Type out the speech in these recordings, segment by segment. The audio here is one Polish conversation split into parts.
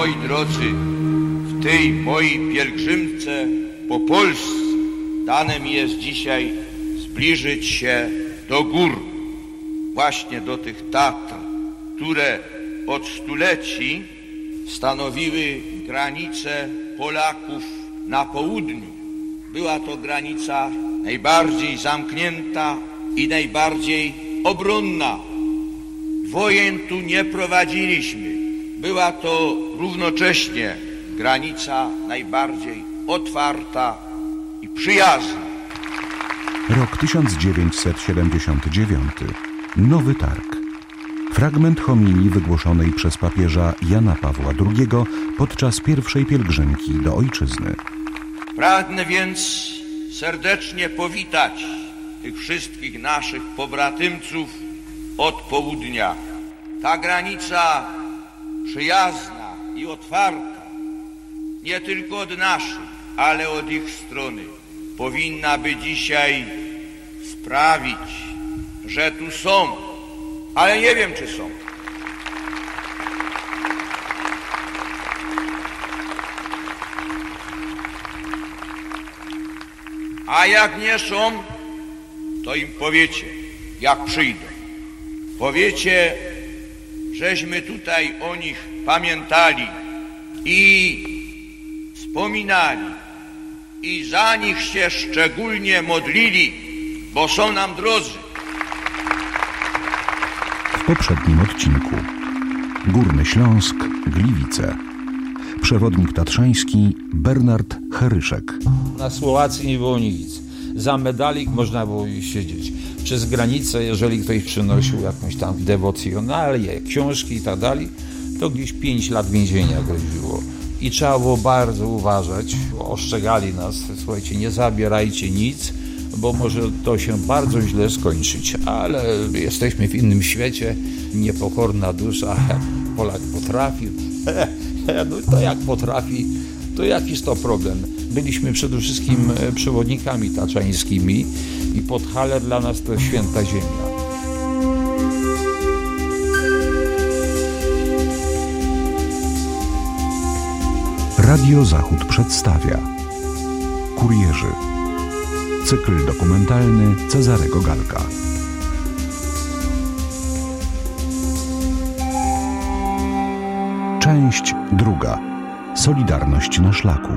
moi drodzy, w tej mojej pielgrzymce po Polsce dane mi jest dzisiaj zbliżyć się do gór, właśnie do tych Tatr, które od stuleci stanowiły granicę Polaków na południu. Była to granica najbardziej zamknięta i najbardziej obronna. Wojen tu nie prowadziliśmy. Była to równocześnie granica najbardziej otwarta i przyjazna. Rok 1979. Nowy Targ. Fragment homilii wygłoszonej przez papieża Jana Pawła II podczas pierwszej pielgrzymki do ojczyzny. Pragnę więc serdecznie powitać tych wszystkich naszych pobratymców od południa. Ta granica przyjazna i otwarta, nie tylko od naszych, ale od ich strony, powinna by dzisiaj sprawić, że tu są, ale nie wiem, czy są. A jak nie są, to im powiecie, jak przyjdą. Powiecie, żeśmy tutaj o nich pamiętali i wspominali i za nich się szczególnie modlili, bo są nam drodzy. W poprzednim odcinku Górny Śląsk, Gliwice. Przewodnik tatrzański Bernard Heryszek. Na Słowacji nie było nic. Za medalik można było siedzieć. Przez granicę, jeżeli ktoś przynosił jakąś tam dewocjonalię, książki i tak dalej, to gdzieś 5 lat więzienia groziło. I trzeba było bardzo uważać. Ostrzegali nas, słuchajcie, nie zabierajcie nic, bo może to się bardzo źle skończyć. Ale jesteśmy w innym świecie, niepokorna dusza, Polak potrafi. No to jak potrafi, to jakiś to problem. Byliśmy przede wszystkim przewodnikami tatrzańskimi i Podhale dla nas to święta ziemia. Radio Zachód przedstawia Kurierzy. Cykl dokumentalny Cezarego Galka. Część druga. Solidarność na szlaku.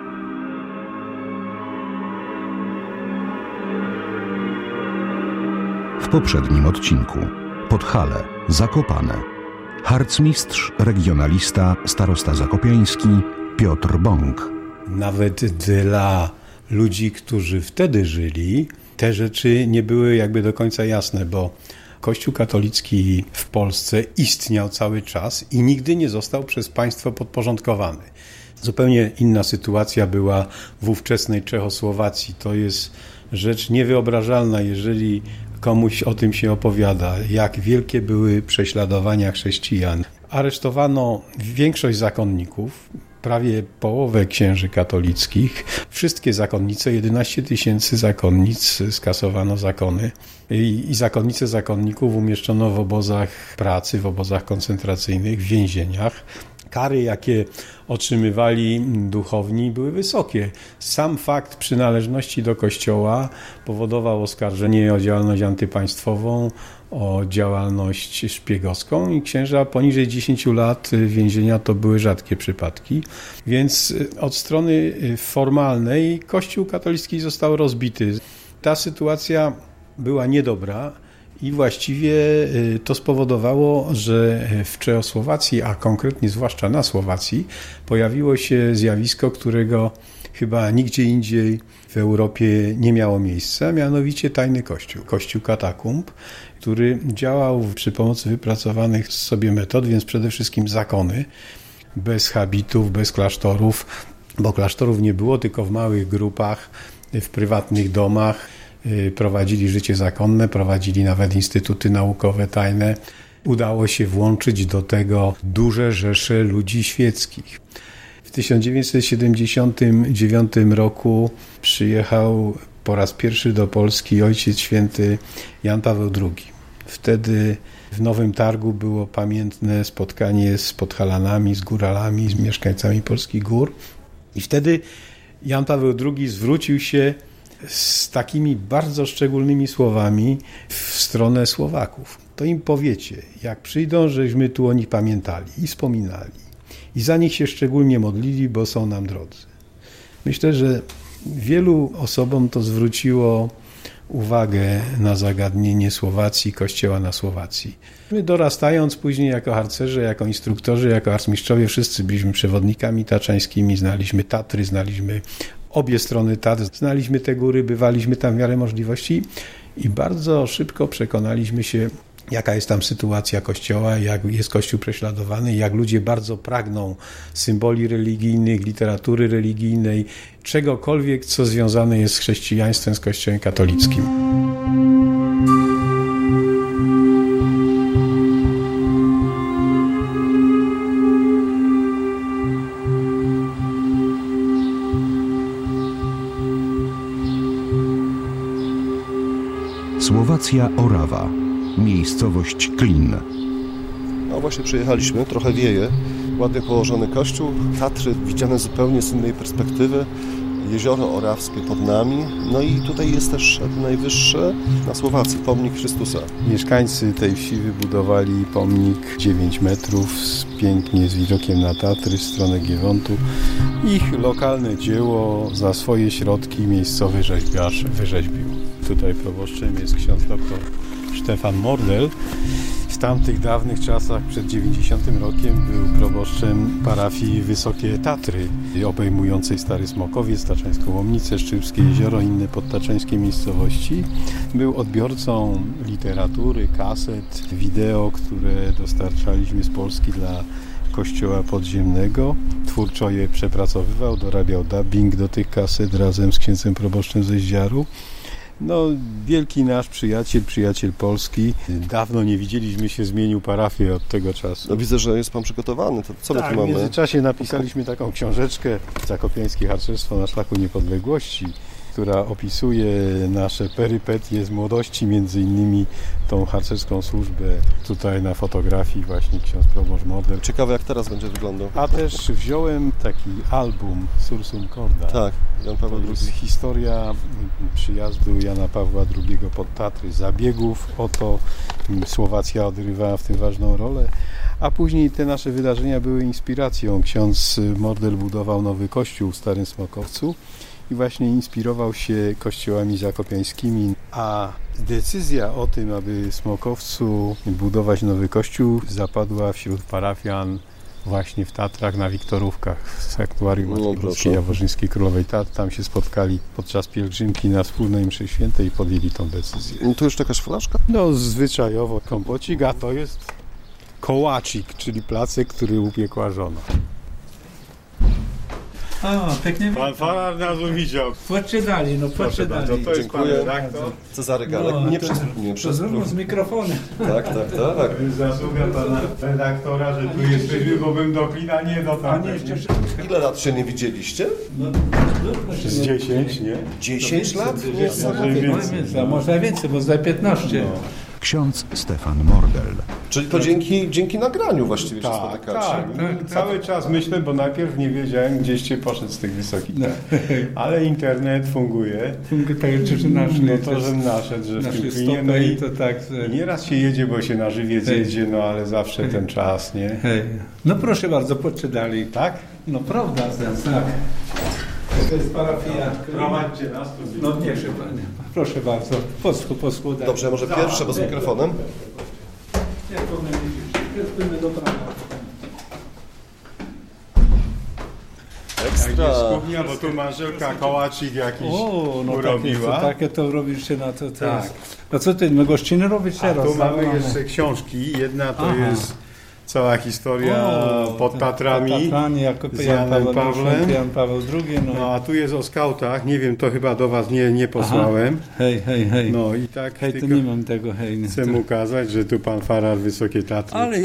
W poprzednim odcinku Podhale, Zakopane. Harcmistrz, regionalista, starosta zakopiański Piotr Bąk. Nawet dla ludzi, którzy wtedy żyli, te rzeczy nie były jakby do końca jasne, bo Kościół katolicki w Polsce istniał cały czas i nigdy nie został przez państwo podporządkowany. Zupełnie inna sytuacja była w ówczesnej Czechosłowacji. To jest rzecz niewyobrażalna, jeżeli komuś o tym się opowiada, jak wielkie były prześladowania chrześcijan. Aresztowano większość zakonników, prawie połowę księży katolickich, wszystkie zakonnice, 11 000 zakonnic, skasowano zakony i zakonnice zakonników umieszczono w obozach pracy, w obozach koncentracyjnych, w więzieniach. Kary, jakie otrzymywali duchowni, były wysokie. Sam fakt przynależności do Kościoła powodował oskarżenie o działalność antypaństwową, o działalność szpiegowską i księża poniżej 10 lat więzienia to były rzadkie przypadki. Więc od strony formalnej Kościół katolicki został rozbity. Ta sytuacja była niedobra i właściwie to spowodowało, że w Czechosłowacji, a konkretnie zwłaszcza na Słowacji, pojawiło się zjawisko, którego chyba nigdzie indziej w Europie nie miało miejsca, mianowicie tajny kościół, kościół katakumb, który działał przy pomocy wypracowanych sobie metod, więc przede wszystkim zakony, bez habitów, bez klasztorów, bo klasztorów nie było, tylko w małych grupach, w prywatnych domach prowadzili życie zakonne, prowadzili nawet instytuty naukowe tajne. Udało się włączyć do tego duże rzesze ludzi świeckich. W 1979 roku przyjechał po raz pierwszy do Polski Ojciec Święty Jan Paweł II. Wtedy w Nowym Targu było pamiętne spotkanie z Podhalanami, z góralami, z mieszkańcami polskich gór. I wtedy Jan Paweł II zwrócił się z takimi bardzo szczególnymi słowami w stronę Słowaków. To im powiecie, jak przyjdą, żeśmy tu o nich pamiętali i wspominali. I za nich się szczególnie modlili, bo są nam drodzy. Myślę, że wielu osobom to zwróciło uwagę na zagadnienie Słowacji, Kościoła na Słowacji. My dorastając później jako harcerze, jako instruktorzy, jako harcmistrzowie, wszyscy byliśmy przewodnikami taczańskimi, znaliśmy Tatry, znaliśmy obie strony Tatr, znaliśmy te góry, bywaliśmy tam w miarę możliwości i bardzo szybko przekonaliśmy się, jaka jest tam sytuacja Kościoła, jak jest Kościół prześladowany, jak ludzie bardzo pragną symboli religijnych, literatury religijnej, czegokolwiek, co związane jest z chrześcijaństwem, z Kościołem katolickim. Słowacja Orawa. Miejscowość Klin. No właśnie przyjechaliśmy, trochę wieje, ładnie położony kościół, Tatry widziane zupełnie z innej perspektywy, jezioro orawskie pod nami, no i tutaj jest też najwyższy na Słowacji pomnik Chrystusa. Mieszkańcy tej wsi wybudowali pomnik 9 metrów, pięknie z widokiem na Tatry w stronę Giewontu. Ich lokalne dzieło za swoje środki miejscowy rzeźbiarz wyrzeźbił. Tutaj proboszczem jest ksiądz doktor Stefan Mordel. W tamtych dawnych czasach, przed 90 rokiem, był proboszczem parafii Wysokie Tatry, obejmującej Stary Smokowiec, Taczańską Łomnicę, Szczypskie Jezioro, inne podtaczańskie miejscowości. Był odbiorcą literatury, kaset, wideo, które dostarczaliśmy z Polski dla Kościoła Podziemnego. Twórczo je przepracowywał, dorabiał dubbing do tych kaset razem z księdzem proboszczem ze Zdziaru. No, wielki nasz przyjaciel Polski. Dawno nie widzieliśmy się, zmienił parafię od tego czasu. No widzę, że jest pan przygotowany. To co my tu mamy? W międzyczasie napisaliśmy taką książeczkę Zakopiańskie harcerstwo na szlaku niepodległości, która opisuje nasze perypetie z młodości, między innymi tą harcerską służbę. Tutaj na fotografii właśnie ksiądz proboszcz Mordel. Ciekawe, jak teraz będzie wyglądał. A też wziąłem taki album Sursum Corda. Tak, Jan Paweł To II. jest historia przyjazdu Jana Pawła II pod Tatry, zabiegów o to. Słowacja odgrywała w tym ważną rolę. A później te nasze wydarzenia były inspiracją. Ksiądz Mordel budował nowy kościół w Starym Smokowcu i właśnie inspirował się kościołami zakopiańskimi, a decyzja o tym, aby w Smokowcu budować nowy kościół, zapadła wśród parafian właśnie w Tatrach na Wiktorówkach z aktuarium Matki Boskiej Jaworzyńskiej Królowej Tatr. Tam się spotkali podczas pielgrzymki na wspólnej mszy świętej i podjęli tą decyzję. No tu jeszcze jakaś flaszka? No zwyczajowo kompocik, a to jest kołacik, czyli placek, który upiekła żona. A, pięknie. Pan Farar nas widział. Podczytali. To jest pan Dziękuję. redaktor. Cezary Galek. No, Nie to- przez Z mikrofonem. Tak. Zasługa pana redaktora, że tu jesteśmy, bo bym do Klina nie dotarł. Ile lat się nie widzieliście? Z 10, nie? 10 lat? A może więcej, bo za 15. Ksiądz Stefan Mordel. Czyli to dzięki nagraniu właściwie się spotykacie. Tak. Cały czas myślę, bo najpierw nie wiedziałem, gdzieście poszedł z tych wysokich. Ale internet funguje. Tak, czy nasz No to, żem naszedł, że w tym Klinie. No i to tak. nieraz się jedzie, bo się na żywiec jedzie, no ale zawsze ten czas, nie? Hej. No proszę bardzo, podczytali. Tak? No prawda, tak. To jest parafia. Prowadźcie nas. No proszę panie. Proszę bardzo. Posłu. Dobrze, może pierwsze, bo z mikrofonem. Jak powinien być? Do prawa. Ekstra. Kuchnia, bo tu Marzelka kołacik jakiś O, no urobiła. takie to robisz się na to. Tak. No co ty, my gościny robić A teraz? tu mamy jeszcze książki. Jedna to Aha. jest cała historia pod Tatrami, Pod Tatrami jako z Janem Pawłem. Jan Paweł II. No a tu jest o skautach, nie wiem, to chyba do was nie posłałem. Hej. No i tak Hej, to tylko nie mam tego, hej. chcę mu ukazać, że tu pan Farar Wysokie Tatry. Ale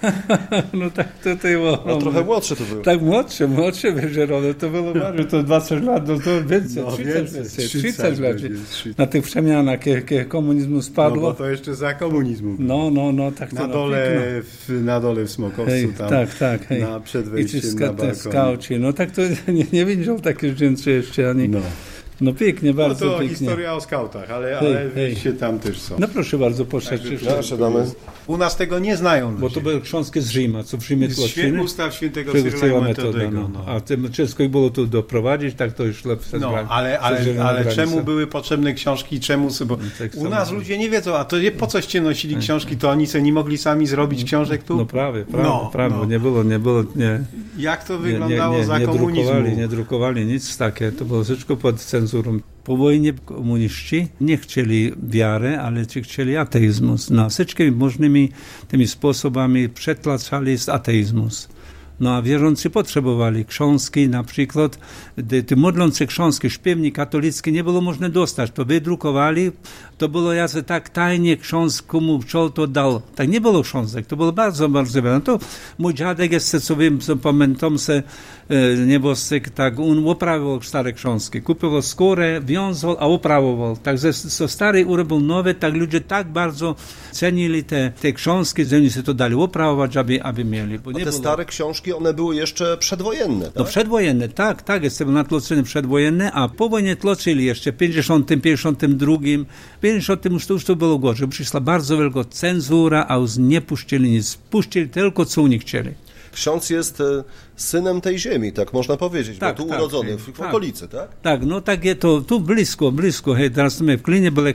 no tak to było. No trochę młodszy to był. Tak młodszy wyżerowy, to było bardzo, to 20 lat, to więcej, 30 lat. Na tych przemianach, jak komunizmu spadło. No bo to jeszcze za komunizmu. No, tak to Na dole w Smokowcu, tam tak, hej. przed wejściem na balkon. Skauci, no tak to nie widział takich rzeczy jeszcze ani. No pięknie, bardzo to pięknie. historia o skautach, ale wyjście tam też są. No proszę bardzo, Siadamy. U nas tego nie znają ludzie. Bo to były książki z Rzyma, co w Rzymie tłoczyli. Ustaw świętego Cyryla i Metodego. A ciężko było to doprowadzić, tak to już lepiej. No, ale czemu były potrzebne książki? Czemu? Bo u nas ludzie nie wiedzą, a to po coście nosili książki, to oni sobie nie mogli sami zrobić książek tu? No prawie. Nie było. Jak to wyglądało za komunizmu? Nie drukowali nic takie, to było wszystko pod cenzurą. Po wojnie komuniści nie chcieli wiary, ale chcieli ateizmus. No, wszystkimi możnymi tymi sposobami przetlaczali ateizmus. No a wierzący potrzebowali książki, na przykład te modlące książki, śpiewnik katolicki nie było można dostać, to wydrukowali, to było jakby tak tajnie książk, komu kto to dał. Tak nie było książek, to było bardzo wiele. No to mój dziadek jeszcze, co wiem, pamiętam se, nieboszczyk, tak on oprawiał stare książki, kupował skórę, wiązał, a oprawował. Także co stary urobił nowe, tak ludzie tak bardzo cenili te książki, że oni się to dali oprawować, aby mieli. Bo te stare książki, one były jeszcze przedwojenne, tak? No przedwojenne, tak, jest natłoczone przedwojenne, a po wojnie tłoczyli jeszcze w 50, 52, 50 już to było gorzej. Przyszła bardzo wielka cenzura, a już nie puścili nic. Puścili tylko, co oni chcieli. Ksiądz jest synem tej ziemi, tak można powiedzieć, bo tu urodzony, w okolicy, tak? Tak, no tak jest to, tu blisko, hej, teraz my w Klinie byli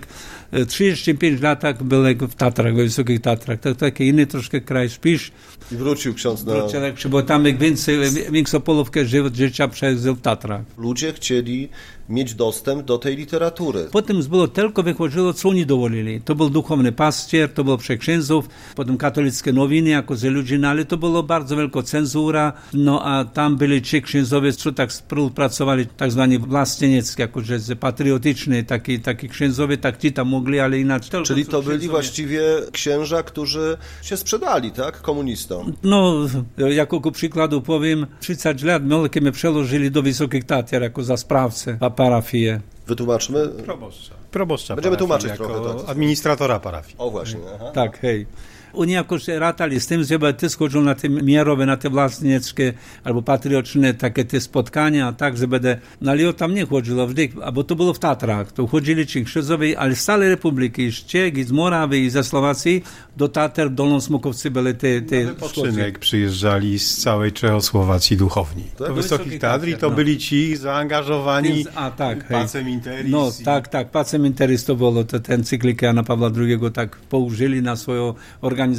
35 lat byli w Tatrach, w Wysokich Tatrach, to taki inny troszkę kraj, Spisz. I wrócił ksiądz na... Bo tam większą polówkę życia przeżył w Tatrach. Ludzie chcieli mieć dostęp do tej literatury. Potem było tylko wychodziło, co oni dowolili. To był duchowny pastier, to był przeksiędzów, potem katolickie nowiny, jako że ludzie, ale to było bardzo wielka cenzura, no a tam byli ci księdzowie, co tak współpracowali, tak zwani właścieniecki, jako że patriotyczni, taki księdzowie, tak ci tam mogli, ale inaczej. Czyli to byli właściwie księża, którzy się sprzedali, tak, komunistom? No, jako ku przykładu powiem, 30 lat mnie przełożyli do Wysokich Tatr jako za sprawcę parafię. Wytłumaczmy? Proboszcza będziemy tłumaczyć jako trochę. Tak. Administratora parafii. O właśnie. Aha. Tak, hej. Oni jakoś ratali z tym, żeby ty schodzą na te miarowe, na te własnieckie albo patriotyczne takie te spotkania, tak, że będę, no ale tam nie chodziło wtedy, bo to było w Tatrach, to chodzili ci księdzowie, ale z całej Republiki, z Czech, z Morawy i ze Słowacji do Tatr, Dolnosmokowcy były te wypoczynek przyjeżdżali z całej Czechosłowacji duchowni. Do Wysokich Tatr i to byli ci zaangażowani Pacem Interis. No tak, Pacem Interis to było, to encyklikę Jana Pawła II tak położyli na swoją organizację.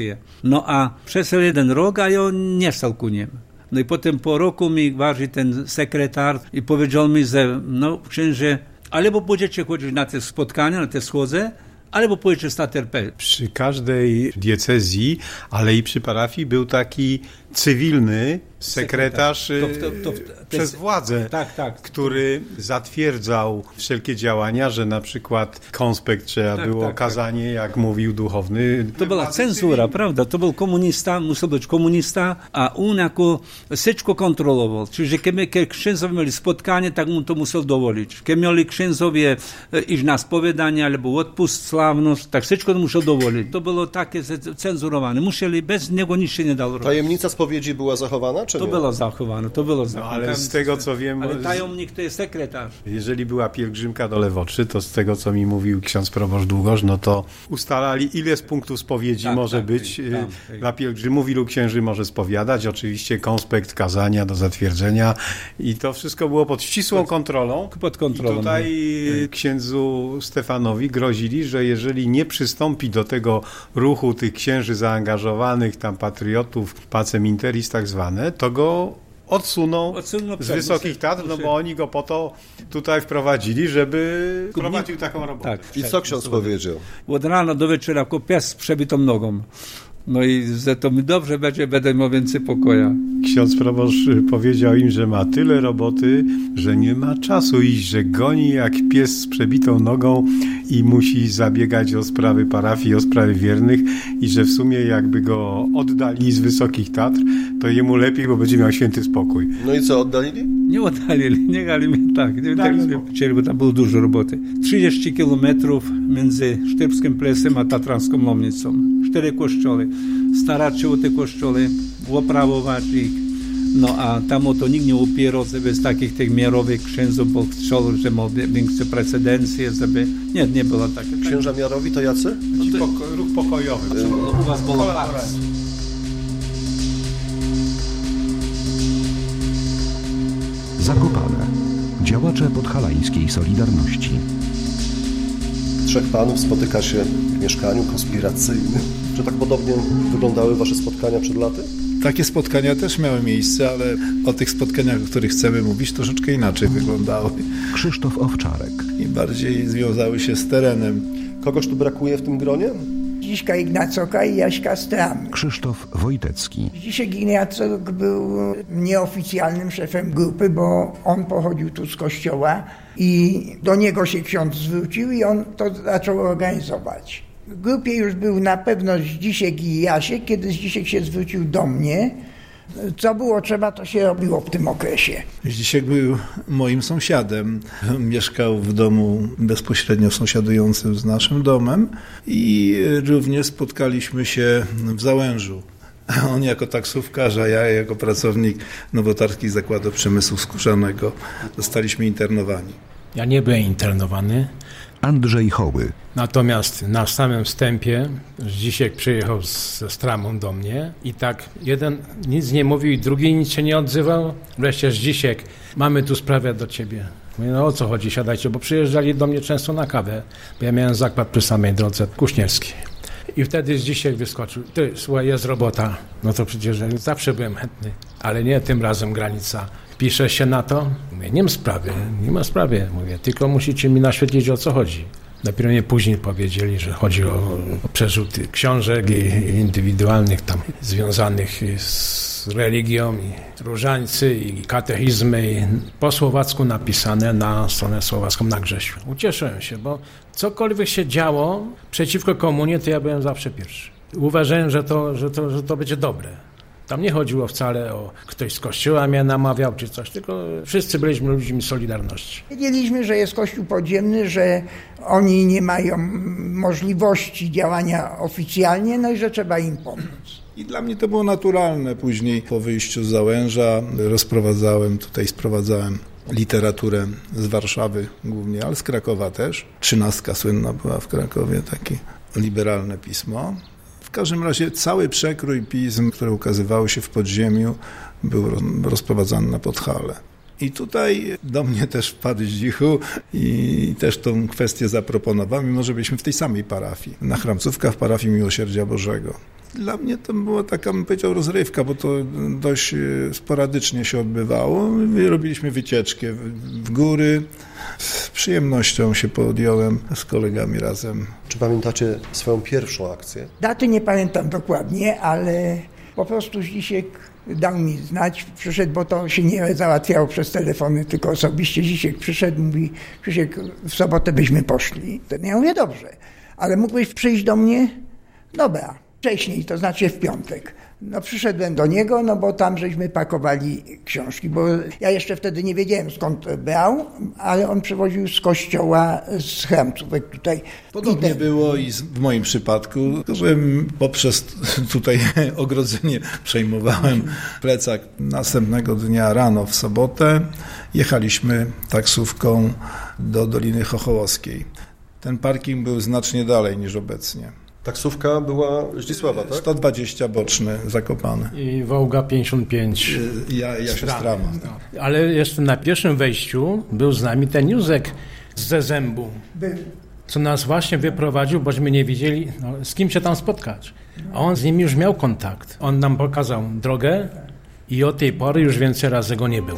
No a przez jeden rok, a ja nie stał ku nim. No i potem po roku mi waży ten sekretarz i powiedział mi, że no księże, albo będziecie chodzić na te spotkania, na te schody, albo pójdziecie z TRP. Przy każdej diecezji, ale i przy parafii był taki cywilny sekretarz przez władzę, który zatwierdzał wszelkie działania, że na przykład konspekt trzeba było kazanie, jak mówił duchowny. To była cenzura, prawda? To był komunista, musiał być komunista, a on jako wszystko kontrolował. Czyli kiedy księdzowie mieli spotkanie, tak on to musiał dowolić. Kiedy mieli księdzowie iść na spowiadanie albo odpust, sławność, tak wszystko to musiał dowolić. To było takie cenzurowane. Musieli, bez niego nic się nie dało robić. Tajemnica spowiedzi była zachowana, czy to nie? Było zachowane. No, ale z tego, co wiem... Ale tajemnik to jest sekretarz. Jeżeli była pielgrzymka do Lewoczy, to z tego, co mi mówił ksiądz proboszcz Długosz, no to ustalali, ile z punktów spowiedzi może być dla pielgrzymów, ilu księży może spowiadać. Oczywiście konspekt kazania do zatwierdzenia i to wszystko było pod ścisłą kontrolą. Pod kontrolą. I tutaj księdzu Stefanowi grozili, że jeżeli nie przystąpi do tego ruchu tych księży zaangażowanych, tam patriotów, Pacem Interis tak zwane, to go odsuną z Wysokich Tatr, no bo oni go po to tutaj wprowadzili, żeby prowadził taką robotę. I co ksiądz powiedział? Od rana do wieczora jako pies z przebitą nogą. No i że to mi dobrze będzie, będę miał więcej pokoju. Ksiądz proboszcz powiedział im, że ma tyle roboty, że nie ma czasu iść, że goni jak pies z przebitą nogą i musi zabiegać o sprawy parafii, o sprawy wiernych i że w sumie jakby go oddali z Wysokich Tatr, to jemu lepiej, bo będzie miał święty spokój. No i co, oddalili? Nie oddalili, nie dali mi tak. Chcieli, bo tam było dużo roboty. 30 kilometrów między Sztybskim Plesem a Tatranską Lomnicą. 4 kościoły. Starać się o te kościoły, oprawować ich. No a tam o to nikt nie upierał, żeby z takich tych miarowych księdzów, bo chciał, że miał większe precedencje, żeby... Nie było takie. Księża miarowi to jacy? Ruch pokojowy. U was było Pars. Zakopane. Działacze podhalańskiej Solidarności. 3 panów spotyka się w mieszkaniu konspiracyjnym. Czy tak podobnie wyglądały wasze spotkania przed laty? Takie spotkania też miały miejsce, ale o tych spotkaniach, o których chcemy mówić, troszeczkę inaczej wyglądały Krzysztof Owczarek. i bardziej związały się z terenem. Kogoś tu brakuje w tym gronie? Zdziśka Ignacoka i Jaśka Stram. Krzysztof Wojtecki. Zdzisiek Ignacok był nieoficjalnym szefem grupy, bo on pochodził tu z kościoła i do niego się ksiądz zwrócił i on to zaczął organizować. W grupie już był na pewno Zdzisiek i Jasiek, kiedy Zdzisiek się zwrócił do mnie. Co było trzeba, to się robiło w tym okresie. Zdzisiek był moim sąsiadem. Mieszkał w domu bezpośrednio sąsiadującym z naszym domem i również spotkaliśmy się w Załężu. On jako taksówkarz, a ja jako pracownik Nowotarskich Zakładów Przemysłu Skórzanego zostaliśmy internowani. Ja nie byłem internowany, Andrzej Hoły. natomiast na samym wstępie Zdzisiek przyjechał ze Stramą do mnie i tak jeden nic nie mówił i drugi nic się nie odzywał. Wreszcie Zdzisiek, mamy tu sprawę do ciebie. Mówię, no o co chodzi, siadajcie, bo przyjeżdżali do mnie często na kawę, bo ja miałem zakład przy samej drodze Kuśnierskiej. I wtedy Zdzisiek wyskoczył, ty, słuchaj, jest robota. No to przecież ja zawsze byłem chętny, ale nie tym razem granica. Pisze się na to? Mówię, nie ma sprawy. Mówię, tylko musicie mi naświetlić, o co chodzi. Dopiero mnie później powiedzieli, że chodzi o przerzuty książek i indywidualnych tam związanych z religią i różańcy i katechizmy i po słowacku napisane na stronę słowacką na Grześniu. Ucieszyłem się, bo cokolwiek się działo przeciwko komunie, to ja byłem zawsze pierwszy. Uważałem, że to będzie dobre. Tam nie chodziło wcale o ktoś z kościoła mnie namawiał czy coś, tylko wszyscy byliśmy ludźmi Solidarności. Wiedzieliśmy, że jest kościół podziemny, że oni nie mają możliwości działania oficjalnie, no i że trzeba im pomóc. I dla mnie to było naturalne. Później po wyjściu z Załęża sprowadzałem literaturę z Warszawy głównie, ale z Krakowa też. 13 słynna była w Krakowie, takie liberalne pismo. W każdym razie cały przekrój pism, które ukazywały się w podziemiu, był rozprowadzany na Podhale. I tutaj do mnie też wpadł Zdzichu i też tą kwestię zaproponował, mimo że byliśmy w tej samej parafii, na Chramcówka w parafii Miłosierdzia Bożego. Dla mnie to była taka, bym powiedział, rozrywka, bo to dość sporadycznie się odbywało. Robiliśmy wycieczkę w góry. Z przyjemnością się podjąłem z kolegami razem. Czy pamiętacie swoją pierwszą akcję? Daty nie pamiętam dokładnie, ale po prostu Zdzisiek dał mi znać, przyszedł, bo to się nie załatwiało przez telefony, tylko osobiście. Zdzisiek przyszedł, mówi, Krzysiek, w sobotę byśmy poszli. Ja mówię, dobrze, ale mógłbyś przyjść do mnie? Dobra, wcześniej, to znaczy w piątek. No przyszedłem do niego, no bo tam żeśmy pakowali książki, bo ja jeszcze wtedy nie wiedziałem skąd brał, ale on przywoził z kościoła, z Chramcówek tutaj. Podobnie było i w moim przypadku, że poprzez tutaj ogrodzenie przejmowałem plecak. Następnego dnia rano w sobotę jechaliśmy taksówką do Doliny Chochołowskiej. Ten parking był znacznie dalej niż obecnie. Taksówka była Zdzisława, tak? 120 boczny, Zakopane. I Wołga 55. Ja się Strama. No. Ale jeszcze na pierwszym wejściu był z nami ten Józek ze Zębu, co nas właśnie wyprowadził, bośmy nie wiedzieli, z kim się tam spotkać. A on z nimi już miał kontakt. On nam pokazał drogę i od tej pory już więcej razy go nie było.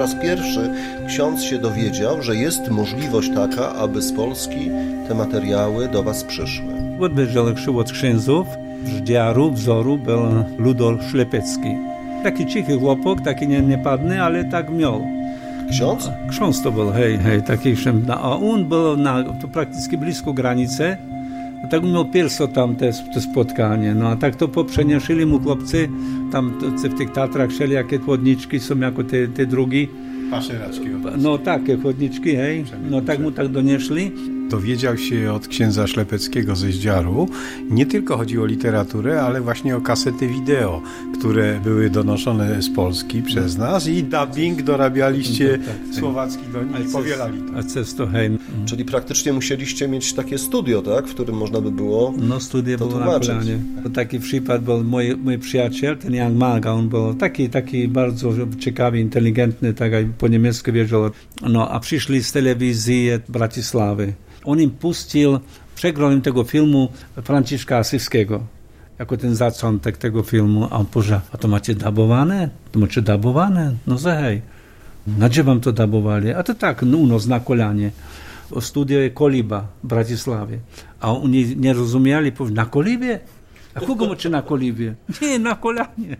raz pierwszy ksiądz się dowiedział, że jest możliwość taka, aby z Polski te materiały do was przyszły? Odbierzał od księdzów z Dziaru, Wzoru, był Ludol Ślepecki. Taki cichy chłopak, taki niepadny, ale tak miał. Ksiądz? Ksiądz to był, taki, a on był to praktycznie blisko granicy. Tak miał pierwsze tam te spotkanie, no a tak to poprzenieśli mu chłopcy, tam w tych Tatrach wszelijakie chłodniczki są jako te drugi. Paszeracki. No takie chłodniczki, no tak mu tak donieśli. Dowiedział się od księdza Ślepeckiego ze Zdziaru. Nie tylko chodziło o literaturę, ale właśnie o kasety wideo, które były donoszone z Polski przez nas i dubbing dorabialiście słowacki do nich i powielali to. A cesto, Czyli praktycznie musieliście mieć takie studio, tak? W którym można by było No studio było na kolanie. Taki przykład był mój przyjaciel, ten Jan Maga, on był taki bardzo ciekawy, inteligentny, tak po niemiecku wiedział. No a przyszli z telewizji Bratisławy. On im puścił, przegrał im tego filmu Franciszka Asyskiego, jako ten zaczątek tego filmu, a on powiedział, a to macie dabowane? To macie dabowane? No zahej. Na gdzie wam to dabowali? A to tak, u nas na kolanie. W studiu Koliba w Bratisławie. A oni nie rozumieli, powiedzieli, na Kolibie? A kogo macie na Kolibie? Nie, na kolanie.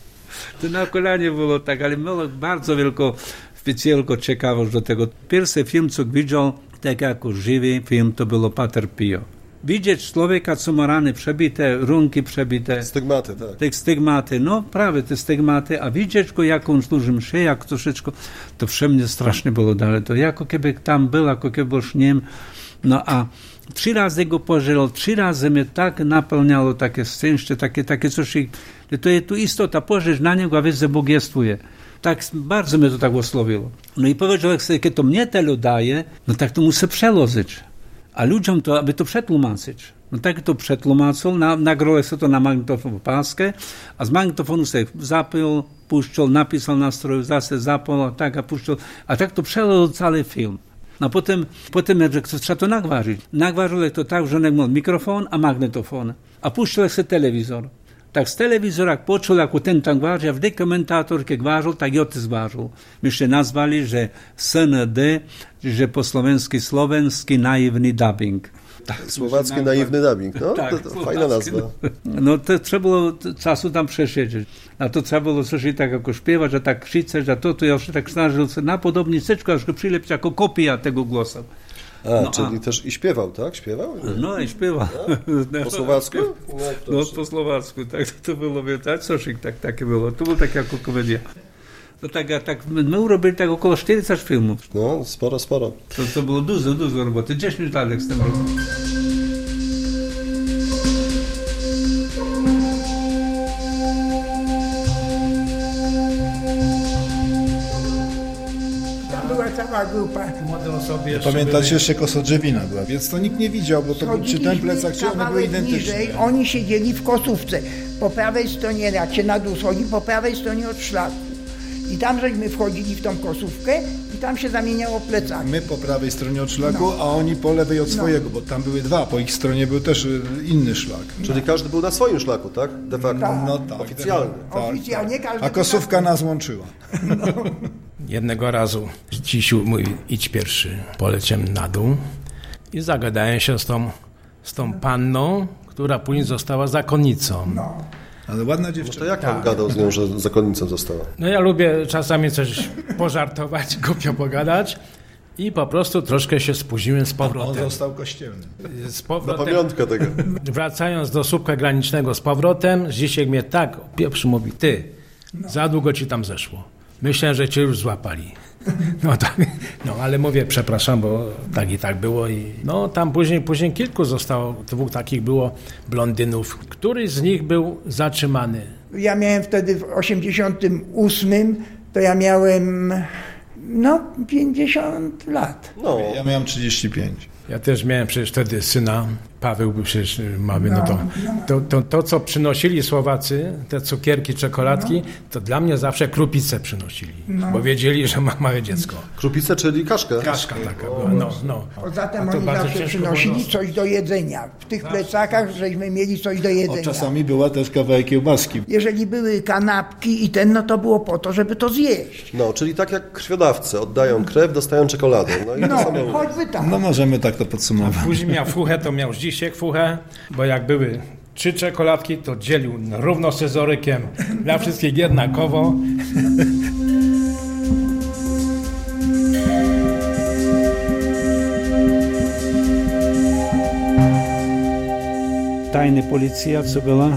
To na kolanie było tak, ale miało bardzo wielką specjalną ciekawość do tego. Pierwszy film, co widział, tak jako żywy film, to było Pater Pio. Widzieć człowieka, co ma rany przebite, ręki przebite. Stygmaty, tak. Te stygmaty, no prawie te stygmaty, a widzieć go, jak on służy mszy, jak troszeczkę, to wszędzie strasznie było dalej. To jako keby tam był, jako keby był nim. No a 3 razy go pożerał, 3 razy mnie tak napełniało takie szczęście, takie coś, to jest tu istota, pożerz na niego, a wiesz, że Bóg jestuje. Tak, bardzo mnie to tak osłowiło. No i powiedział, jak to mnie tyle daje, no tak to muszę przełożyć. A ludziom to, aby to przetłumaczyć. No tak to przetłumaczył, nagrał sobie to na magnetofon paskę, a z magnetofonu sobie zapiął, puszczał, napisał nastroju, zase zapał, a puszczał, a tak to przełożył cały film. No potem że trzeba to nagważyć. Nagważył to tak, że miał mikrofon, a magnetofon, a puszczał sobie telewizor. Tak z telewizora poczuł, jako ten tak waży, a wtedy komentator, jak ważył, tak i otec ważył. Myśmy nazwali, że SND, że po słowenski naiwny dubbing. Tak, słowacki naiwny dubbing, no tak, to fajna nazwa. No to trzeba było czasu tam przesiedzieć. A to trzeba było coś tak jako śpiewać, że tak krzyczeć, a to ja już tak snażył się napodobnić wszystko, aż go przylepić jako kopia tego głosu. Czyli też i śpiewał, tak? Śpiewał? No i śpiewał. Po słowacku? No po słowacku, tak to było, tak, coś takie było. To było tak jako komedia. No tak, my urobili tak około 40 filmów. No, sporo. To było dużo roboty. 10 lat z tym robił. Cała grupa. Młode osoby Pamiętacie, jeszcze Kosodrzewina była, więc to nikt nie widział, bo to był, czy ten plecak, czy one były identyczne. Niżej, oni siedzieli w kosówce. Po prawej stronie, jak się na dół schodzi, po prawej stronie od szlaku. I tam żeśmy wchodzili w tą kosówkę i tam się zamieniało plecami. My po prawej stronie od szlaku, a oni po lewej od swojego, bo tam były dwa, po ich stronie był też inny szlak. Czyli każdy był na swoim szlaku, tak? De facto. Tak. No tak. Oficjalnie. Oficjalnie każdy. A kosówka nas łączyła. No. Jednego razu Dzisiu mówi, idź pierwszy. Poleciałem na dół i zagadałem się z tą panną, która później została zakonnicą. No. Ale ładna dziewczyna. To jak pan gadał z nią, że zakonnicą została? No ja lubię czasami coś pożartować, głupio pogadać i po prostu troszkę się spóźniłem z powrotem. On został kościelny. Na pamiątkę tego. Wracając do słupka granicznego z powrotem, Zdzisiek mnie tak pierwszy mówi, ty, za długo ci tam zeszło. Myślę, że cię już złapali. No tak, no ale mówię, przepraszam, bo tak i tak było. I no tam później kilku zostało, 2 takich było blondynów. Któryś z nich był zatrzymany. Ja miałem wtedy w 88, to ja miałem 50 lat. No. Ja miałem 35. Ja też miałem przecież wtedy syna Paweł był przecież mały, to co przynosili Słowacy, te cukierki, czekoladki, to dla mnie zawsze krupicę przynosili, bo wiedzieli, że ma małe dziecko. Krupicę, czyli kaszkę? Kaszka taka była, Poza tym oni zawsze przynosili coś do jedzenia. W tych plecakach żeśmy mieli coś do jedzenia. Czasami była też kawałek kiełbaski. Jeżeli były kanapki no to było po to, żeby to zjeść. No, czyli tak jak krwiodawcy oddają krew, dostają czekoladę. Choćby tak. No możemy tak to podsumować. Później miał fuchę, to miał Zdzisiek fuchę, bo jak były 3 czekoladki, to dzielił równo z scyzorykiem dla wszystkich jednakowo. Tajna policja, co była,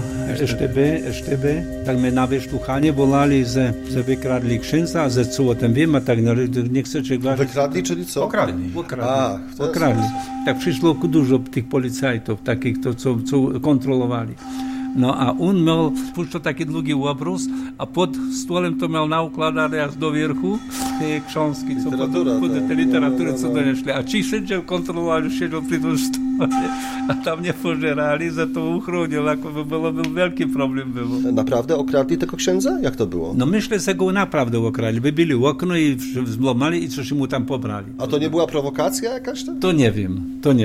STB, tak my na wysztuchanie wolali, że wykradli księdza, a że co o tym wiem, a tak nie chcę czegoś. Wykradli, czyli co? Okradli. Okradli. Tak przyszło dużo tych policjantów, takich, co kontrolowali. No a on miał puszczał taki długi obróz, a pod stolem to miał naukładane aż do wierchu te książki, co te literatury, co donieśli. A ci sędzia kontrolowali, siedział przy tym stole, a tam nie pożerali, za to uchronił, jakby był wielki problem. Było. Naprawdę okradli tego księdza? Jak to było? No myślę, że go naprawdę okradli. Wybili okno i złamali i coś mu tam pobrali. A to nie była prowokacja jakaś tam? To nie wiem.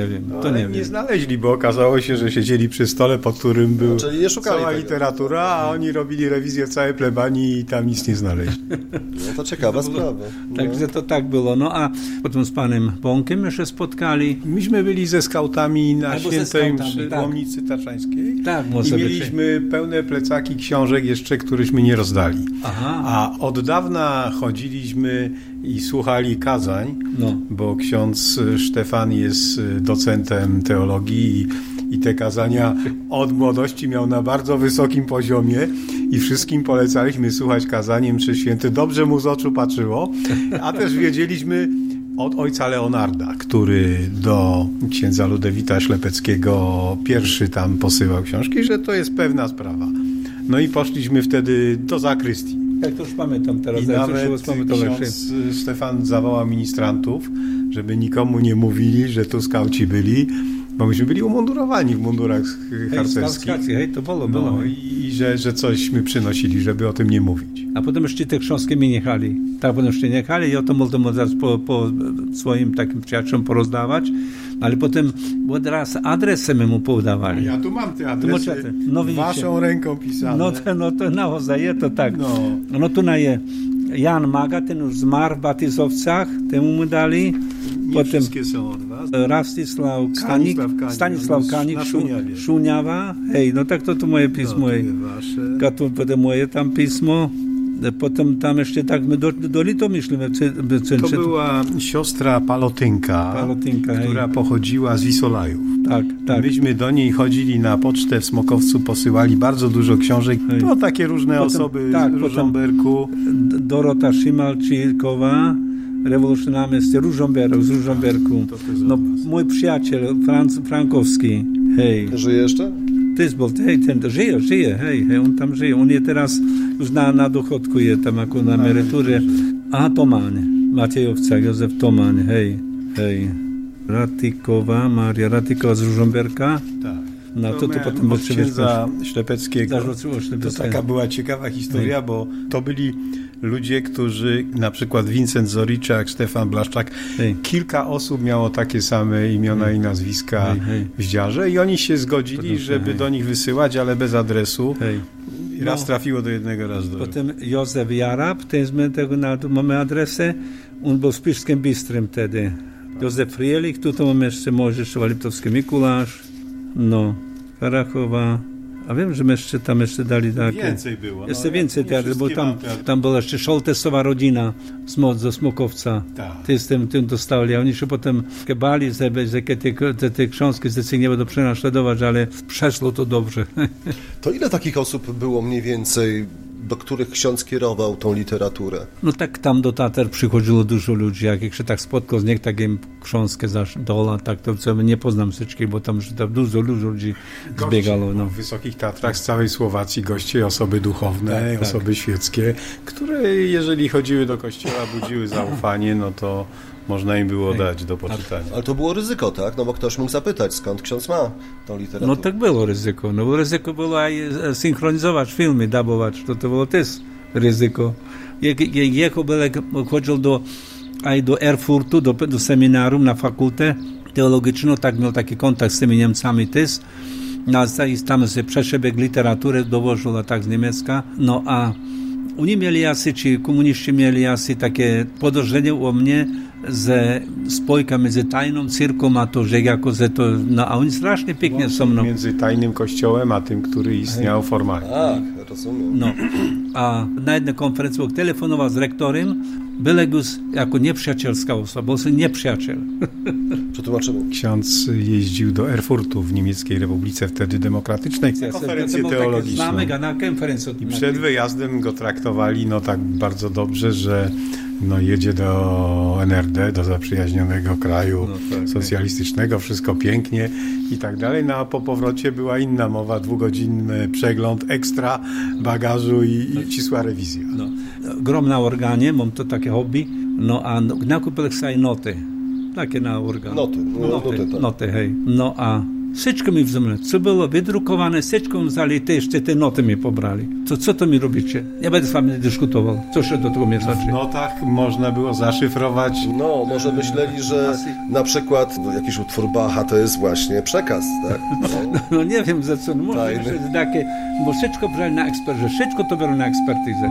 Nie znaleźli, bo okazało się, że siedzieli przy stole, pod którym był nie szukali cała tego. literatura, a oni robili rewizję w całej plebanii i tam nic nie znaleźli. No to ciekawa sprawa. Także to tak było. No a potem z panem Bąkiem jeszcze spotkali. Myśmy byli ze skautami na Albo Świętej ze skautami, przy tak. Łomnicy Tatrzańskiej. Tak, może I być. mieliśmy pełne plecaki książek jeszcze, któryśmy nie rozdali. Aha. A od dawna chodziliśmy i słuchali kazań, bo ksiądz Stefan jest docentem teologii i te kazania od młodości miał na bardzo wysokim poziomie i wszystkim polecaliśmy słuchać kazaniem, czy święty dobrze mu z oczu patrzyło, a też wiedzieliśmy od ojca Leonarda, który do księdza Ludewita Ślepeckiego pierwszy tam posyłał książki, że to jest pewna sprawa. No i poszliśmy wtedy do zakrystii. Tak, to już pamiętam teraz. I nawet ksiądz Stefan zawołał ministrantów, żeby nikomu nie mówili, że tu skauci byli, bo myśmy byli umundurowani w mundurach harcerskich. Hej, to było. I że coś przynosili, żeby o tym nie mówić. A potem jeszcze te książki mi nie jechali. Tak, potem jeszcze nie jechali i o to można zaraz po swoim takim przyjaciołom porozdawać, ale potem od razu adresy my mu podawali. Ja tu mam te adresy, waszą ręką pisane. No to naozaj je to tak. No tu je Jan Maga, ten już zmarł w Batyzowcach, temu mu dali. Nie potem wszystkie są od was. Stanisław Kanik, Szuniawa. Hej, no tak to moje pismo. To potem moje tam pismo. Potem tam jeszcze tak my do Litomyślimy. To była siostra Palotynka, która pochodziła z Wisolajów. Tak. Myśmy do niej chodzili na pocztę w Smokowcu, posyłali bardzo dużo książek. To takie różne osoby z Rużomberku. Dorota Szymalczykowa, rewolucjonalny z Rużomberku. No, mój przyjaciel Frankowski. Hej. Żyje jeszcze? Żyje, hej, on tam żyje. On je teraz już na dochodku je tam jako na emeryturze. A Tomań, Maciejowca, Józef Tomań, hej. Maria Ratykowa z Rużomberka. Tak. No to potem od księdza Ślepeckiego. To Ślepeckiego. taka była ciekawa historia, bo to byli ludzie, którzy, na przykład Wincent Zoriczak, Stefan Blaszczak, kilka osób miało takie same imiona i nazwiska w Zdziarze i oni się zgodzili, żeby do nich wysyłać, ale bez adresu. Raz trafiło do jednego, raz do Potem Józef Jarab, tu mamy adresę, on był w Spiszskim Bystrym wtedy. Józef Frielik, tu mamy jeszcze może Liptowski Mikuláš, Karachowa. A wiem, że tam jeszcze dali takie... Więcej było. Jeszcze więcej teatry, bo tam była jeszcze Szoltesowa rodzina ze Smokowca. Ty z tym dostali, a oni się potem bali, że te książki zdecydowanie nie będą przenaśladować, ale przeszło to dobrze. To ile takich osób było mniej więcej, do których ksiądz kierował tą literaturę? No tak tam do Tater przychodziło dużo ludzi, jak się tak spotkał z nich, takim książkę dola, tak to co nie poznam wszystkich, bo tam dużo ludzi zbiegało. W Wysokich Tatrach z całej Słowacji goście, osoby duchowne, osoby świeckie, które jeżeli chodziły do kościoła, budziły zaufanie, no to można im było dać do poczytania. Ale to było ryzyko, tak? No bo ktoś mógł zapytać, skąd ksiądz ma tą literaturę. No tak było ryzyko. No bo ryzyko było i synchronizować filmy, dubować. To było też ryzyko. Jak jechał Belek, chodził do Erfurtu, do seminarium na fakultet teologiczną, tak miał taki kontakt z tymi Niemcami też. No, i tam się przebieg literatury dołożył, tak z niemiecka. No a oni mieli czy komuniści mieli takie podejrzenie o mnie, że spojka między tajną cyrką a to, że jako że to, no a oni strasznie pięknie są mną. Między tajnym kościołem a tym, który istniał formalnie. Tak, rozumiem. No, a na jednej konferencji telefonował z rektorem, Belegus jako nieprzyjacielska osoba, bo nieprzyjaciel. Przetłumaczymy. Ksiądz jeździł do Erfurtu w Niemieckiej Republice, wtedy demokratycznej, na konferencję teologiczną. I przed wyjazdem go traktowali tak bardzo dobrze, że jedzie do NRD, do zaprzyjaźnionego kraju socjalistycznego, wszystko pięknie i tak dalej. No a po powrocie była inna mowa, 2-godzinny przegląd ekstra bagażu i ścisła rewizja. No. Grom na organie, mam to takie hobby, no a nakupil sobie noty, takie na organ. Noty, hej. No a wszystko mi wzięli, co było wydrukowane, wszystko mi wzięli, jeszcze te noty mi pobrali. Co to mi robicie? Ja będę z wami dyskutował, co się do tego mnie znaczy. W notach można było zaszyfrować. No, może myśleli, że na przykład jakiś utwór Bacha to jest właśnie przekaz, tak? No nie wiem za co, może to jest takie, bo wszystko brali na ekspertyzę, wszystko to brali na ekspertyzę.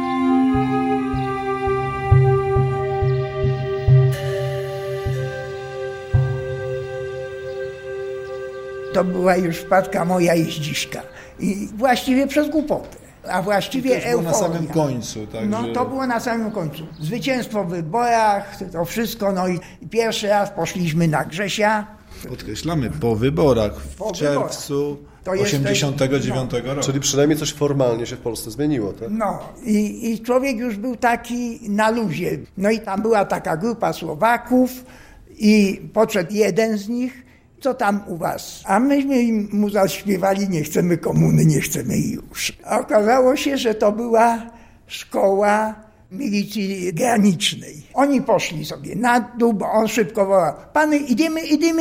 To była już wpadka moja jeździszka. I właściwie przez głupotę. A właściwie to było na samym końcu. Także... No to było na samym końcu. Zwycięstwo w wyborach, to wszystko. No i pierwszy raz poszliśmy na Grzesia. Podkreślamy, po wyborach w czerwcu 1989 roku. Czyli przynajmniej coś formalnie się w Polsce zmieniło, tak? No i człowiek już był taki na luzie. No i tam była taka grupa Słowaków i podszedł jeden z nich. Co tam u was? A myśmy mu zaśpiewali, nie chcemy komuny, nie chcemy już. A okazało się, że to była szkoła milicji granicznej. Oni poszli sobie na dół, bo on szybko wołał, pany, idziemy,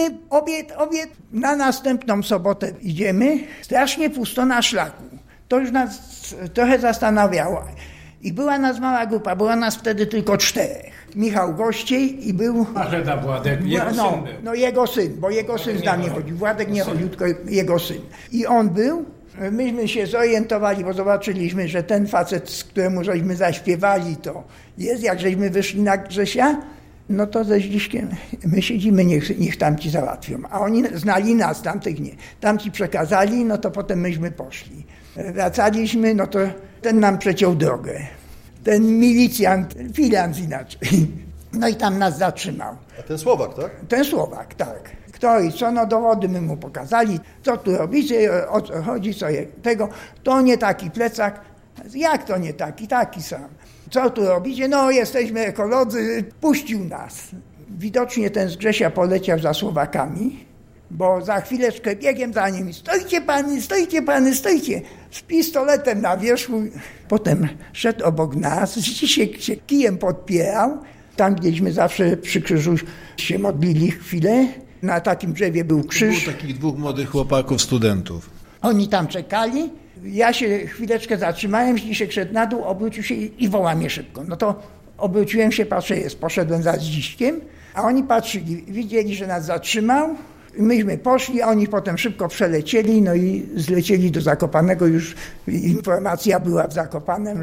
obiad. Na następną sobotę idziemy, strasznie pusto na szlaku. To już nas trochę zastanawiało. I była nas mała grupa, była nas wtedy tylko 4. Michał Gościej i był... Marlena Władek, jego syn był. No jego syn, bo jego syn z nami chodził. Władek nie chodził, tylko jego syn. I on był. Myśmy się zorientowali, bo zobaczyliśmy, że ten facet, z któremu żeśmy zaśpiewali, to jest, jak żeśmy wyszli na Grzesia, no to ze Zdziśkiem my siedzimy, niech tamci załatwią. A oni znali nas, tamtych nie. Tamci przekazali, no to potem myśmy poszli. Wracaliśmy, no to ten nam przeciął drogę. Ten milicjant, filant inaczej. No i tam nas zatrzymał. A ten Słowak, tak? Ten Słowak, tak. Kto i co, no dowody my mu pokazali, co tu robicie, o co chodzi, co tego. To nie taki plecak. Jak to nie taki? Taki sam. Co tu robicie? No jesteśmy ekolodzy. Puścił nas. Widocznie ten z Grzesia poleciał za Słowakami, bo za chwileczkę biegiem za nimi. Stojcie pany. Z pistoletem na wierzchu. Potem szedł obok nas, się kijem podpierał. Tam, gdzieśmy zawsze przy krzyżu się modlili chwilę. Na takim drzewie był krzyż. Było takich 2 młodych chłopaków, studentów. Oni tam czekali. Ja się chwileczkę zatrzymałem, Zdzisiek szedł na dół, obrócił się i woła mnie szybko. No to obróciłem się, patrzę, poszedłem za Zdziskiem, a oni patrzyli, widzieli, że nas zatrzymał. Myśmy poszli, a oni potem szybko przelecieli, no i zlecieli do Zakopanego. Już informacja była w Zakopanem,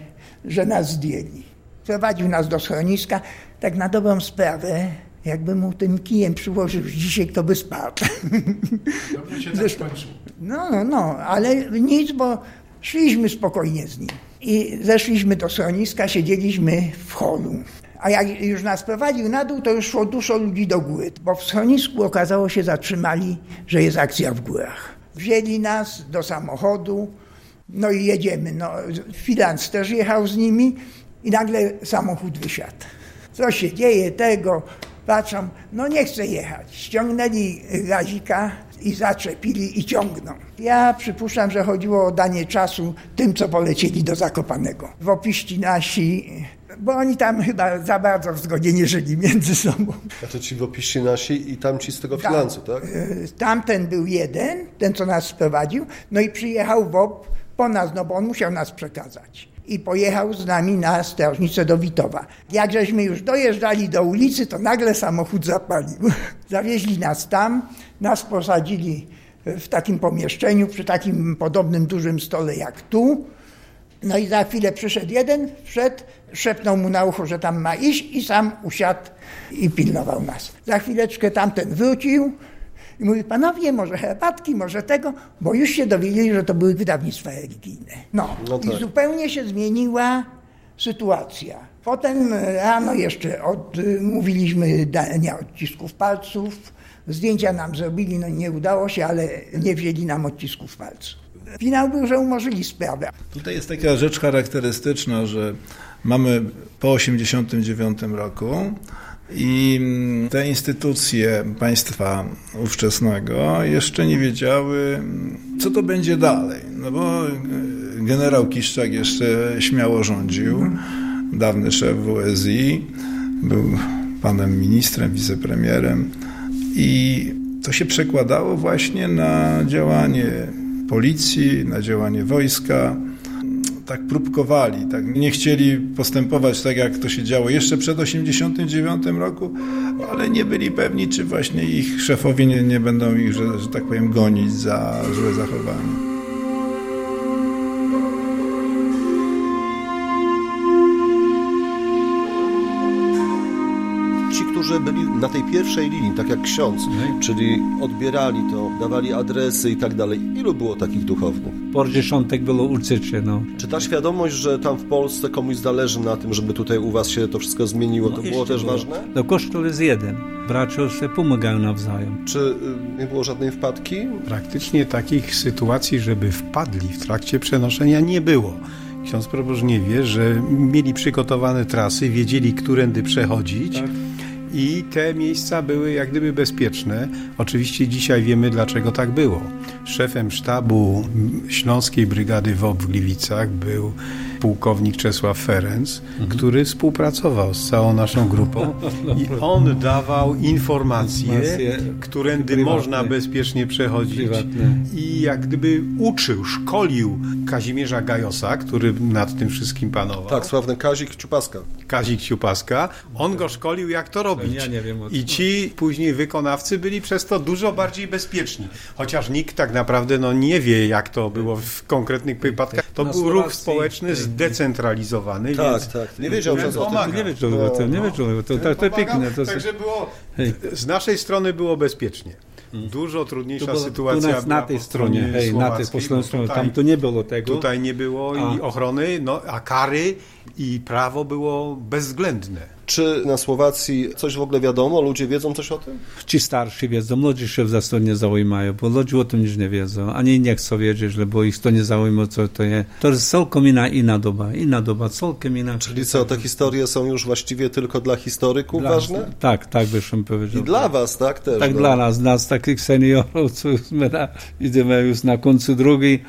że nas zdjęli. Prowadził nas do schroniska, tak na dobrą sprawę, jakby mu tym kijem przyłożył Zdzisiek, to by spadł. Dobrze się tak skończył. No, ale nic, bo szliśmy spokojnie z nim. I zeszliśmy do schroniska, siedzieliśmy w holu. A jak już nas prowadził na dół, to już szło dużo ludzi do góry, bo w schronisku okazało się, zatrzymali, że jest akcja w górach. Wzięli nas do samochodu, no i jedziemy. No, filant też jechał z nimi i nagle samochód wysiadł. Co się dzieje tego? Patrzą, no nie chcę jechać. Ściągnęli gazika i zaczepili i ciągną. Ja przypuszczam, że chodziło o danie czasu tym, co polecieli do Zakopanego. W opiści nasi bo oni tam chyba za bardzo w zgodzie nie żyli między sobą. A to ci wopiści nasi i tamci z tego finansu, tak? Tamten był jeden, ten co nas sprowadził, no i przyjechał WOP po nas, no bo on musiał nas przekazać. I pojechał z nami na strażnicę do Witowa. Jak żeśmy już dojeżdżali do ulicy, to nagle samochód zapalił. Zawieźli nas tam, nas posadzili w takim pomieszczeniu, przy takim podobnym dużym stole jak tu. No i za chwilę przyszedł jeden, szepnął mu na ucho, że tam ma iść i sam usiadł i pilnował nas. Za chwileczkę tamten wrócił i mówi, panowie, może herbatki, może tego, bo już się dowiedzieli, że to były wydawnictwa religijne. No tak. I zupełnie się zmieniła sytuacja. Potem rano jeszcze mówiliśmy dania odcisków palców, zdjęcia nam zrobili, no nie udało się, ale nie wzięli nam odcisków palców. Finał był, że umorzyli sprawę. Tutaj jest taka rzecz charakterystyczna, że mamy po 1989 roku i te instytucje państwa ówczesnego jeszcze nie wiedziały, co to będzie dalej. No bo generał Kiszczak jeszcze śmiało rządził, dawny szef WSI, był panem ministrem, wicepremierem i to się przekładało właśnie na działanie policji, na działanie wojska. Tak próbkowali, tak nie chcieli postępować tak, jak to się działo jeszcze przed 1989 roku, ale nie byli pewni, czy właśnie ich szefowie nie będą ich, że tak powiem, gonić za złe zachowanie. Którzy byli na tej pierwszej linii, tak jak ksiądz, czyli odbierali to, dawali adresy i tak dalej. Ilu było takich duchownych? Po dziesiątek było urczycie, no. Czy ta świadomość, że tam w Polsce komuś zależy na tym, żeby tutaj u was się to wszystko zmieniło, to było też ważne? No kościół jest jeden. Bracia się pomagają nawzajem. Czy nie było żadnej wpadki? Praktycznie takich sytuacji, żeby wpadli w trakcie przenoszenia, nie było. Ksiądz proboszcz nie wie, że mieli przygotowane trasy, wiedzieli, którędy przechodzić. Tak. I te miejsca były jak gdyby bezpieczne. Oczywiście dzisiaj wiemy, dlaczego tak było. Szefem sztabu Śląskiej Brygady WOP w Gliwicach był pułkownik Czesław Ferenc, który współpracował z całą naszą grupą i on dawał informacje, którędy można bezpiecznie przechodzić i jak gdyby uczył, szkolił Kazimierza Gajosa, który nad tym wszystkim panował. Tak, sławny Kazik Ciupaska. Kazik Ciupaska. On go szkolił, jak to robić. Ja nie wiem, i ci później wykonawcy byli przez to dużo bardziej bezpieczni. Chociaż nikt tak naprawdę nie wie, jak to było w konkretnych przypadkach. To był ruch społeczny zdecentralizowany. Tak, więc tak. Nie wiedział, że to nie wiedział o tym. To piękne. Także było, z naszej strony było bezpiecznie. Dużo trudniejsza sytuacja na tej stronie, na tej stronie, tam to nie było tego. Tutaj nie było i ochrony, a kary i prawo było bezwzględne. Czy na Słowacji coś w ogóle wiadomo? Ludzie wiedzą coś o tym? Ci starsi wiedzą, młodzi się w zasadzie nie zaujímają, bo ludzie o tym nic nie wiedzą, ani nie chcą wiedzieć, bo ich to nie zaujíma, co to jest. To jest całkiem inna doba, całkiem inna. Czyli co, te historie są już właściwie tylko dla historyków ważne? Tak byśmy powiedział. I dla was, tak? Też, tak, dla nas takich seniorów, co idziemy już na końcu drogi,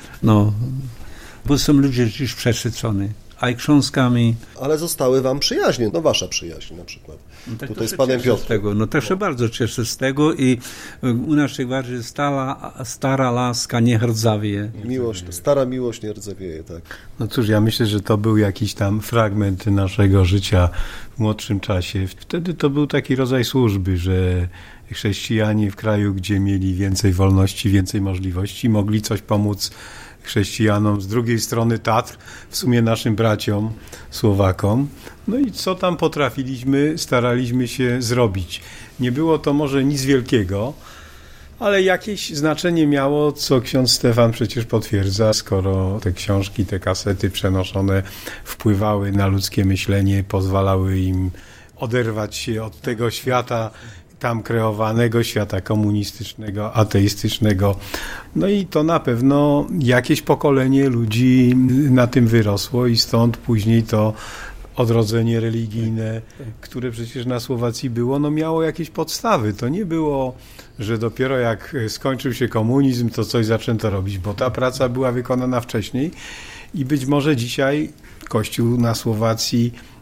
bo są ludzie dziś przesyceni. A i książkami. Ale zostały wam przyjaźnie, wasza przyjaźń na przykład. Tak tutaj z panem Piotrem. Też się bardzo cieszę z tego i u naszych bardziej stara laska nie rdzawieje. Stara miłość nie rdzawieje, tak. No cóż, ja myślę, że to był jakiś tam fragment naszego życia w młodszym czasie. Wtedy to był taki rodzaj służby, że chrześcijanie w kraju, gdzie mieli więcej wolności, więcej możliwości, mogli coś pomóc chrześcijanom z drugiej strony Tatr, w sumie naszym braciom Słowakom. No i co tam potrafiliśmy, staraliśmy się zrobić. Nie było to może nic wielkiego, ale jakieś znaczenie miało, co ksiądz Stefan przecież potwierdza, skoro te książki, te kasety przenoszone wpływały na ludzkie myślenie, pozwalały im oderwać się od tego świata tam kreowanego, świata komunistycznego, ateistycznego. No i to na pewno jakieś pokolenie ludzi na tym wyrosło i stąd później to odrodzenie religijne, które przecież na Słowacji było, miało jakieś podstawy. To nie było, że dopiero jak skończył się komunizm, to coś zaczęto robić, bo ta praca była wykonana wcześniej i być może dzisiaj Kościół na Słowacji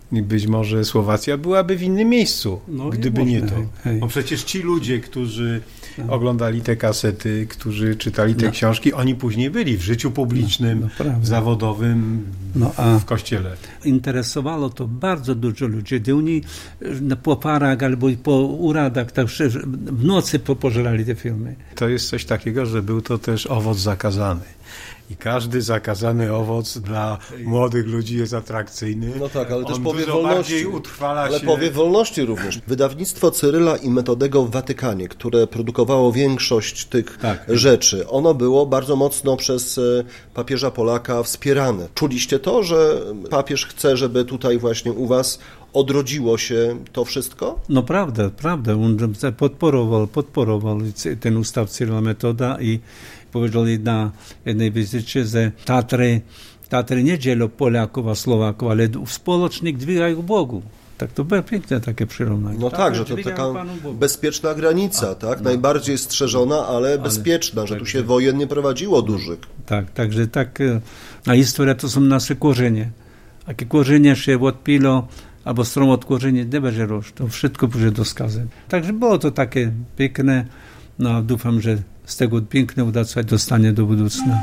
i być może Słowacja byłaby w innym miejscu, gdyby nie to. Bo przecież ci ludzie, którzy oglądali te kasety, którzy czytali te książki, oni później byli w życiu publicznym, zawodowym, w kościele. Interesowało to bardzo dużo ludzi, gdy oni po parach albo po uradach tak w nocy pożerali te filmy. To jest coś takiego, że był to też owoc zakazany. I każdy zakazany owoc dla młodych ludzi jest atrakcyjny. No tak, ale też powie wolności. Ale powie wolności również. Wydawnictwo Cyryla i Metodego w Watykanie, które produkowało większość tych rzeczy, ono było bardzo mocno przez papieża Polaka wspierane. Czuliście to, że papież chce, żeby tutaj właśnie u was odrodziło się to wszystko? No prawda. On podporował ten ustaw Cyryla Metoda i powiedzieli na jednej wizycie, że Tatry nie dzielą Polaków a Słowaków, ale wspólnie dźwigają Bogu. Tak to było piękne takie przyrównanie. No tak, że to taka bezpieczna granica, tak? Najbardziej strzeżona, ale bezpieczna, że tu się wojen nie prowadziło dużych. Tak, także a historia to są nasze korzenie. Jakie korzenie się odpilo, albo strom od korzenia nie będzie rośnie, to wszystko pójdzie do skazy. Także było to takie piękne, no ufam, że z tego piękne udacie dostanie do budoucna.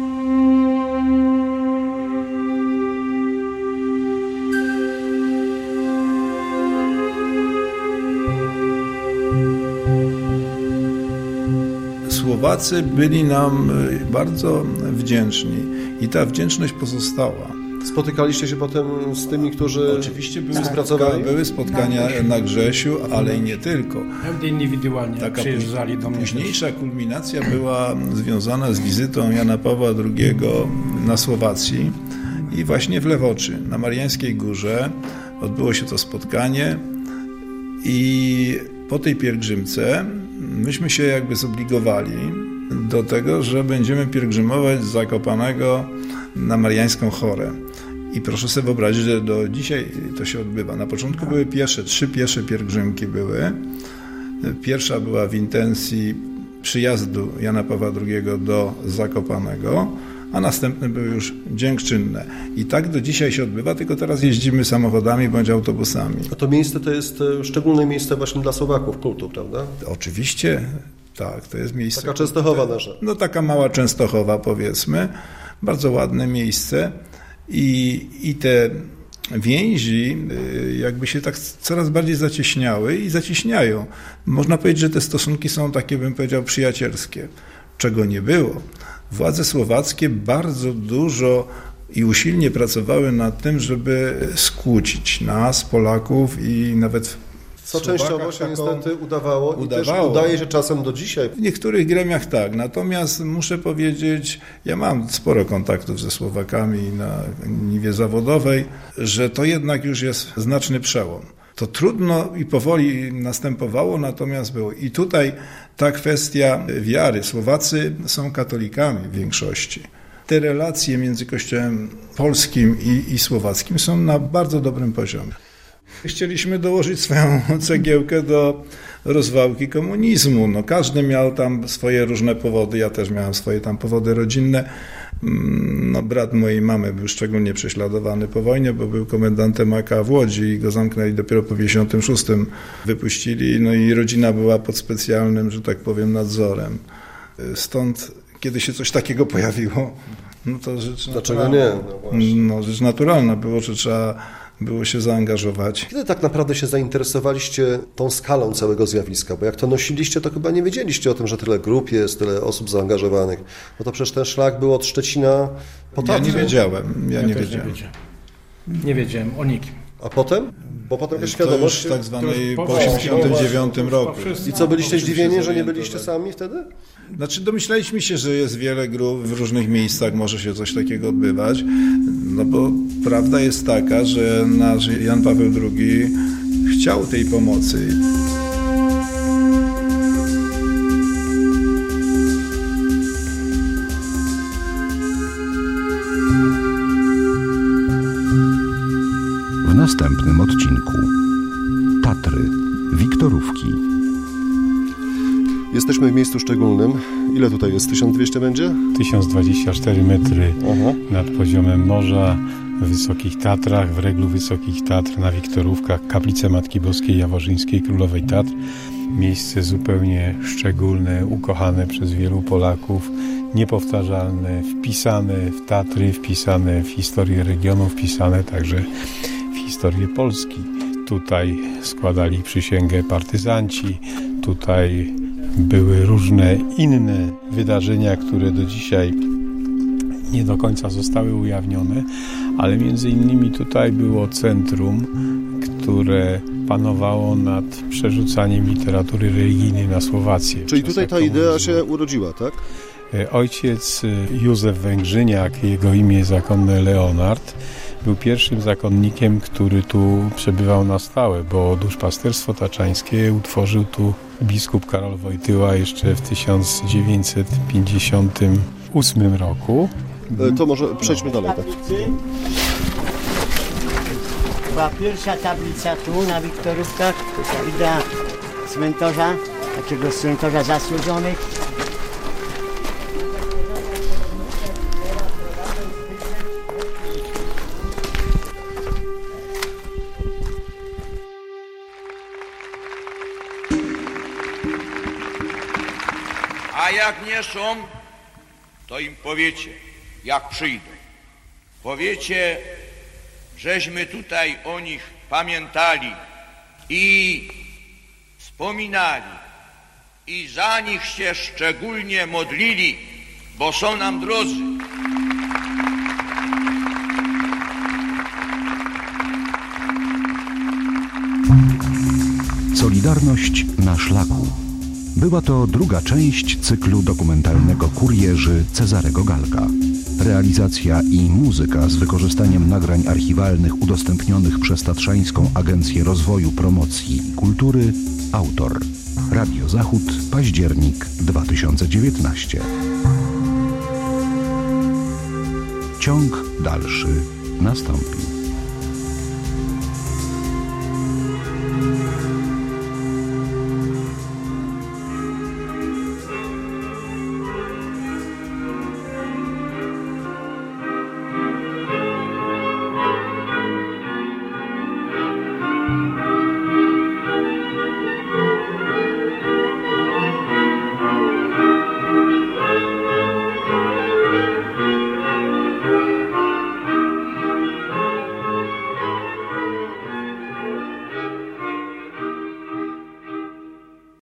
Słowacy byli nam bardzo wdzięczni i ta wdzięczność pozostała. Spotykaliście się potem z tymi, którzy oczywiście były spotkania na Grzesiu, ale i nie tylko. Indywidualnie Taka przyjeżdżali do mnie. Późniejsza kulminacja była związana z wizytą Jana Pawła II na Słowacji i właśnie w Lewoczy, na Mariańskiej Górze odbyło się to spotkanie i po tej pielgrzymce myśmy się jakby zobligowali do tego, że będziemy pielgrzymować z Zakopanego na Mariańską Chorę. I proszę sobie wyobrazić, że do dzisiaj to się odbywa. Na początku były trzy piesze pielgrzymki były. Pierwsza była w intencji przyjazdu Jana Pawła II do Zakopanego, a następne były już dziękczynne. I tak do dzisiaj się odbywa, tylko teraz jeździmy samochodami bądź autobusami. A to miejsce to jest szczególne miejsce właśnie dla Słowaków kultu, prawda? Oczywiście, tak, to jest miejsce. Taka Częstochowa nasza. No taka mała Częstochowa, powiedzmy. Bardzo ładne miejsce i te więzi jakby się tak coraz bardziej zacieśniały i zacieśniają. Można powiedzieć, że te stosunki są takie, bym powiedział, przyjacielskie, czego nie było. Władze słowackie bardzo dużo i usilnie pracowały nad tym, żeby skłócić nas, Polaków i nawet co częściowo się niestety udawało i też udaje się czasem do dzisiaj. W niektórych gremiach tak, natomiast muszę powiedzieć, ja mam sporo kontaktów ze Słowakami na niwie zawodowej, że to jednak już jest znaczny przełom. To trudno i powoli następowało, natomiast było. I tutaj ta kwestia wiary. Słowacy są katolikami w większości. Te relacje między Kościołem polskim i słowackim są na bardzo dobrym poziomie. Chcieliśmy dołożyć swoją cegiełkę do rozwałki komunizmu. No, każdy miał tam swoje różne powody, ja też miałem swoje tam powody rodzinne. No, brat mojej mamy był szczególnie prześladowany po wojnie, bo był komendantem AK w Łodzi i go zamknęli dopiero po 56. Wypuścili, no i rodzina była pod specjalnym, że tak powiem, nadzorem. Stąd, kiedy się coś takiego pojawiło, no to rzecz naturalna. Dlaczego nie? No, rzecz naturalna było, że trzeba było się zaangażować. Kiedy tak naprawdę się zainteresowaliście tą skalą całego zjawiska? Bo jak to nosiliście, to chyba nie wiedzieliście o tym, że tyle grup jest, tyle osób zaangażowanych. Bo to przecież ten szlak był od Szczecina po Tatry. Ja nie wiedziałem. Nie wiedziałem o nikim. A potem? Bo potem świadomość... To już tak zwanej po 89 roku. I co, byliście zdziwieni, że nie byliście sami wtedy? Znaczy domyślaliśmy się, że jest wiele grup w różnych miejscach, może się coś takiego odbywać, no bo prawda jest taka, że nasz Jan Paweł II chciał tej pomocy. W następnym odcinku Tatry, Wiktorówki. Jesteśmy w miejscu szczególnym. Ile tutaj jest? 1200 będzie? 1024 metry nad poziomem morza. w Wysokich Tatrach, w Reglu Wysokich Tatr, na Wiktorówkach, kaplice Matki Boskiej Jaworzyńskiej Królowej Tatr. Miejsce zupełnie szczególne, ukochane przez wielu Polaków, niepowtarzalne, wpisane w Tatry, wpisane w historię regionu, wpisane także w historię Polski. Tutaj składali przysięgę partyzanci, tutaj były różne inne wydarzenia, które do dzisiaj nie do końca zostały ujawnione, ale między innymi tutaj było centrum, które panowało nad przerzucaniem literatury religijnej na Słowację. Czyli tutaj ta idea się urodziła, tak? Ojciec Józef Węgrzyniak, jego imię zakonne Leonard, był pierwszym zakonnikiem, który tu przebywał na stałe, bo duszpasterstwo taczańskie utworzył tu biskup Karol Wojtyła jeszcze w 1958 roku. To może przejdźmy dalej. Tak? Była pierwsza tablica tu na Wiktorówkach, to jest idea cmentarza, takiego cmentarza zasłużonych. A jak nie są, to im powiecie, jak przyjdą. Powiecie, żeśmy tutaj o nich pamiętali i wspominali i za nich się szczególnie modlili, bo są nam drodzy. Solidarność na szlaku. Była to druga część cyklu dokumentalnego Kurierzy Cezarego Galka. Realizacja i muzyka z wykorzystaniem nagrań archiwalnych udostępnionych przez Tatrzańską Agencję Rozwoju, Promocji i Kultury. Autor Radio Zachód, październik 2019. Ciąg dalszy nastąpi.